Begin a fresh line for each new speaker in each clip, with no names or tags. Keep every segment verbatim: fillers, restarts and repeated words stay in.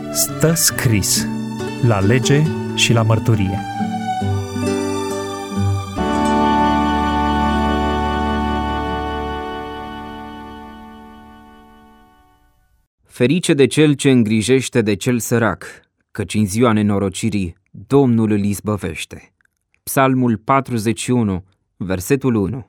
Stă scris la lege și la mărturie.
Ferice de cel ce îngrijește de cel sărac, căci în ziua nenorocirii Domnul îl izbăvește. Psalmul patruzeci și unu, versetul unu.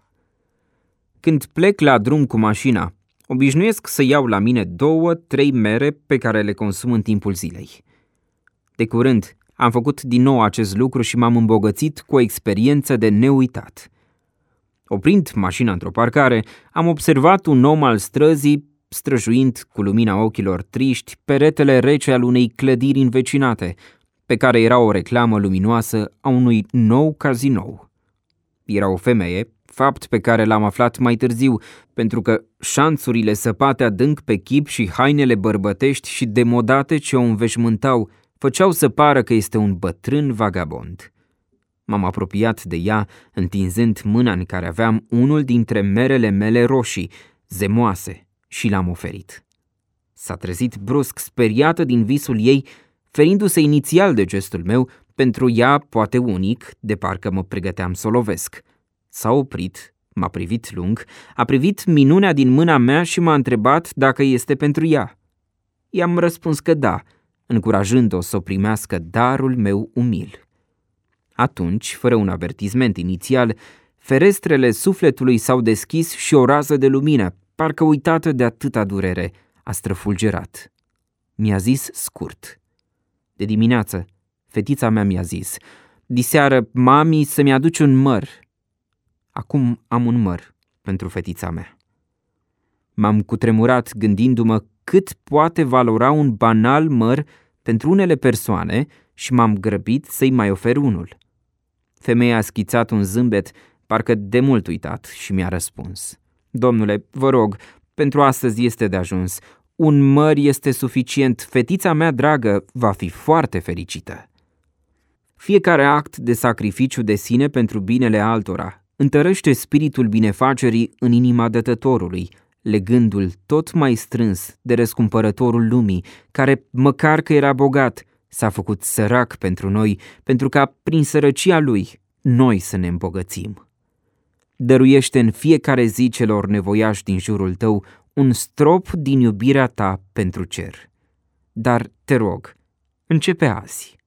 Când plec la drum cu mașina, obișnuiesc să iau la mine două, trei mere pe care le consum în timpul zilei. De curând am făcut din nou acest lucru și m-am îmbogățit cu o experiență de neuitat. Oprind mașina într-o parcare, am observat un om al străzii străjuind cu lumina ochilor triști peretele rece al unei clădiri învecinate, pe care era o reclamă luminoasă a unui nou cazinou. Era o femeie, fapt pe care l-am aflat mai târziu, pentru că șanțurile săpate adânc pe chip și hainele bărbătești și demodate ce o înveșmântau făceau să pară că este un bătrân vagabond. M-am apropiat de ea, întinzând mâna în care aveam unul dintre merele mele roșii, zemoase, și l-am oferit. S-a trezit brusc, speriată din visul ei, ferindu-se inițial de gestul meu, pentru ea poate unic, de parcă mă pregăteam să o lovesc. S-a oprit, m-a privit lung, a privit minunea din mâna mea și m-a întrebat dacă este pentru ea. I-am răspuns că da, încurajând-o să o primească darul meu umil. Atunci, fără un avertisment inițial, ferestrele sufletului s-au deschis și o rază de lumină, parcă uitată de atâta durere, a străfulgerat. Mi-a zis scurt. De dimineață, fetița mea mi-a zis: diseară, mami, să-mi aduci un măr. Acum am un măr pentru fetița mea. M-am cutremurat gândindu-mă cât poate valora un banal măr pentru unele persoane și m-am grăbit să-i mai ofer unul. Femeia a schițat un zâmbet, parcă de mult uitat, și mi-a răspuns: Domnule, vă rog, pentru astăzi este de ajuns. Un măr este suficient, fetița mea dragă va fi foarte fericită. Fiecare act de sacrificiu de sine pentru binele altora întărește spiritul binefacerii în inima dătătorului, legându-l tot mai strâns de răscumpărătorul lumii, care, măcar că era bogat, s-a făcut sărac pentru noi, pentru ca, prin sărăcia lui, noi să ne îmbogățim. Dăruiește în fiecare zi celor nevoiași din jurul tău un strop din iubirea ta pentru cer. Dar te rog, începe azi.